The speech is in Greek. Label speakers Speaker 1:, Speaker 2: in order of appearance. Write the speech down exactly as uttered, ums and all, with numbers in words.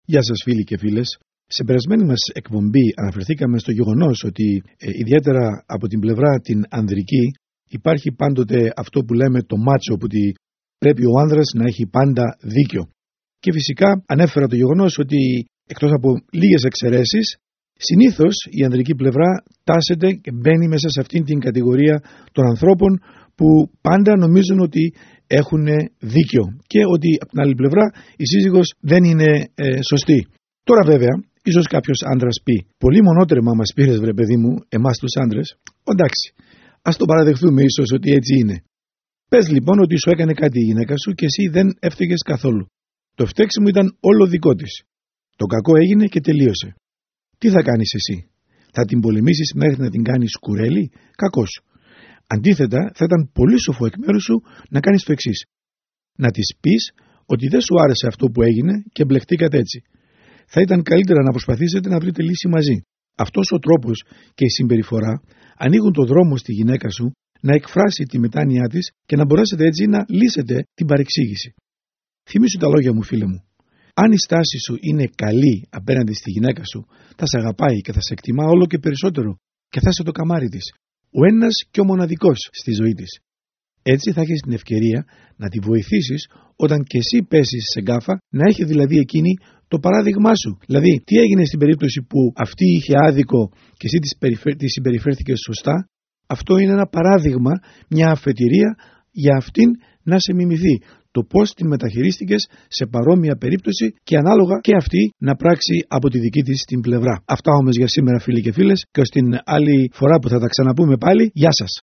Speaker 1: Γεια σας φίλοι και φίλες. Σε περασμένη μας εκπομπή αναφερθήκαμε στο γεγονός ότι ε, ιδιαίτερα από την πλευρά την ανδρική υπάρχει πάντοτε αυτό που λέμε το μάτσο, που πρέπει ο άνδρας να έχει πάντα δίκιο. Και φυσικά ανέφερα το γεγονός ότι εκτός από λίγες εξαιρέσεις, συνήθως η ανδρική πλευρά τάσεται και μπαίνει μέσα σε αυτήν την κατηγορία των ανθρώπων που πάντα νομίζουν ότι έχουν δίκιο και ότι από την άλλη πλευρά η σύζυγος δεν είναι ε, σωστή. Τώρα βέβαια, ίσως κάποιος άντρας πει, πολύ μονότερμα μας πήρες βρε παιδί μου, εμάς τους άντρες. Εντάξει, ας το παραδεχθούμε ίσως ότι έτσι είναι. Πες λοιπόν ότι σου έκανε κάτι η γυναίκα σου και εσύ δεν έφταιγες καθόλου. Το φταίξιμο ήταν όλο δικό της. Το κακό έγινε και τελείωσε. Τι θα κάνεις εσύ? Θα την πολεμήσεις μέχρι να την κάνεις κουρέλι? Κακός. Αντίθετα, θα ήταν πολύ σοφό εκ μέρους σου να κάνεις το εξής. Να της πεις ότι δεν σου άρεσε αυτό που έγινε και μπλεχτήκατε έτσι. Θα ήταν καλύτερα να προσπαθήσετε να βρείτε λύση μαζί. Αυτός ο τρόπος και η συμπεριφορά ανοίγουν το δρόμο στη γυναίκα σου να εκφράσει τη μετάνοιά της και να μπορέσετε έτσι να λύσετε την παρεξήγηση. Θυμήσου τα λόγια μου, φίλε μου. Αν η στάση σου είναι καλή απέναντι στη γυναίκα σου, θα σε αγαπάει και θα σε εκτιμά όλο και περισσότερο και θα είσαι το καμάρι της. Ο ένας και ο μοναδικός στη ζωή της. Έτσι θα έχεις την ευκαιρία να τη βοηθήσεις όταν και εσύ πέσεις σε γκάφα, να έχει δηλαδή εκείνη το παράδειγμά σου. Δηλαδή, τι έγινε στην περίπτωση που αυτή είχε άδικο και εσύ της, περιφέρ... της συμπεριφέρθηκες σωστά? Αυτό είναι ένα παράδειγμα, μια αφετηρία για αυτήν να σε μιμηθεί. Το πώς την μεταχειρίστηκες σε παρόμοια περίπτωση και ανάλογα και αυτή να πράξει από τη δική της την πλευρά. Αυτά όμως για σήμερα φίλοι και φίλες, και ως την άλλη φορά που θα τα ξαναπούμε πάλι, γεια σας.